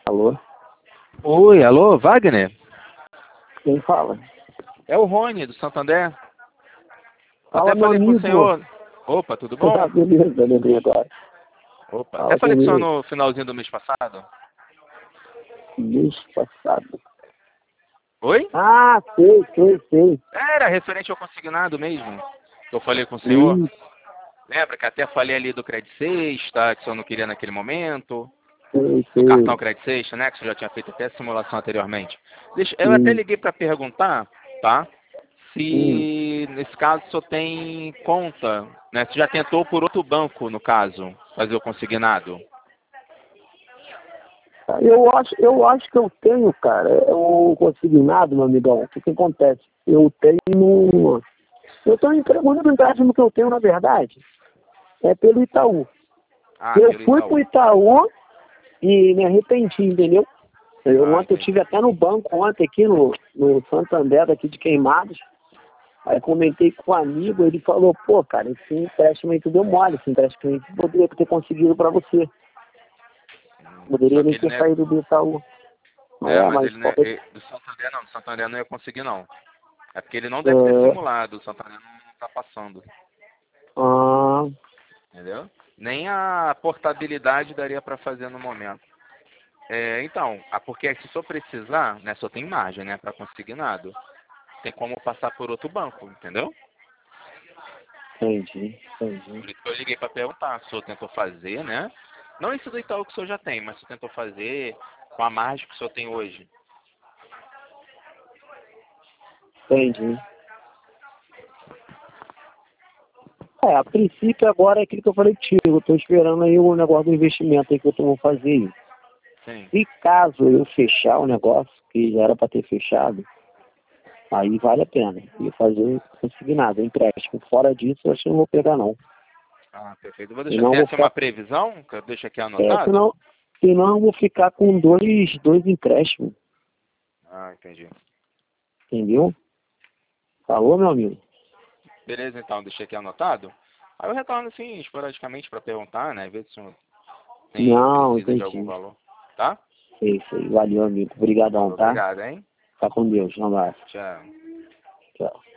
Alô? Oi, alô, Wagner? Quem fala? É o Rony, do Santander. Fala, Até meu falei com o amigo. senhor. Opa, tudo bom? Beleza, lembrei agora. Opa, até Fala falei com o senhor comigo. no finalzinho do mês passado. Mês passado. Oi? Ah, sei. Era referente ao consignado mesmo. Que eu falei com o senhor. Sim, Lembra que até falei ali do Credit Sexta, que o senhor não queria naquele momento. Do cartão sei. Credit Sexta, né? Que o senhor já tinha feito até a simulação anteriormente. Eu até Sim. liguei para perguntar, tá? Hum. Se nesse caso o senhor tem conta, né? Se já tentou por outro banco, no caso, fazer o consignado. Eu acho que eu tenho, cara, o consignado, meu amigão. O que que acontece? Eu tenho. O único empréstimo que eu tenho, na verdade, é pelo Itaú. Ah, Eu pelo fui pro Itaú. Itaú e me arrependi, entendeu? Ah, Ontem eu entendi. tive até no banco, ontem aqui no Santander, daqui de Queimados. Aí comentei com um amigo, ele falou, pô, cara, esse empréstimo aí tu deu mole, esse empréstimo aí tu poderia ter conseguido pra você. Poderia Só nem que ele ter não é. saído do Itaú. É, É, mas mas ele não é. talvez. Do Santander não, do Santander não ia conseguir não. É porque ele não deve ter É, simulado, o Santander não tá passando. ah, Entendeu? Nem a portabilidade daria para fazer no momento. Então, porque se for precisar, né, só tem margem, né, para consignado. Tem como passar por outro banco, entendeu? entendi. Por isso que eu liguei para perguntar se o senhor tentou fazer, né? Não isso do Itaú que o senhor já tem, mas se o senhor tentou fazer com a margem que o senhor tem hoje. Entendi. A princípio agora é aquilo que eu falei contigo, eu tô esperando aí o negócio do investimento aí que eu vou fazer aí. Sim. E caso eu fechar o negócio, que já era para ter fechado, aí vale a pena. E fazer consignado, empréstimo. Fora disso, eu acho que eu não vou pegar não. Ah, perfeito. Vou deixar. Senão eu Tem vou assim uma ficar. previsão que eu deixo aqui É, anotado? senão eu vou ficar com dois empréstimos, Ah, entendi. entendeu? Falou, meu amigo? Beleza, então, deixei aqui anotado. Aí eu retorno assim, esporadicamente para perguntar, né? Ver se o senhor Não, precisa de algum entendi. valor. Tá? Isso aí. Valeu, amigo. Obrigadão, Falou, tá? obrigado, hein? Tá com Deus. Um abraço. Tchau. Tchau.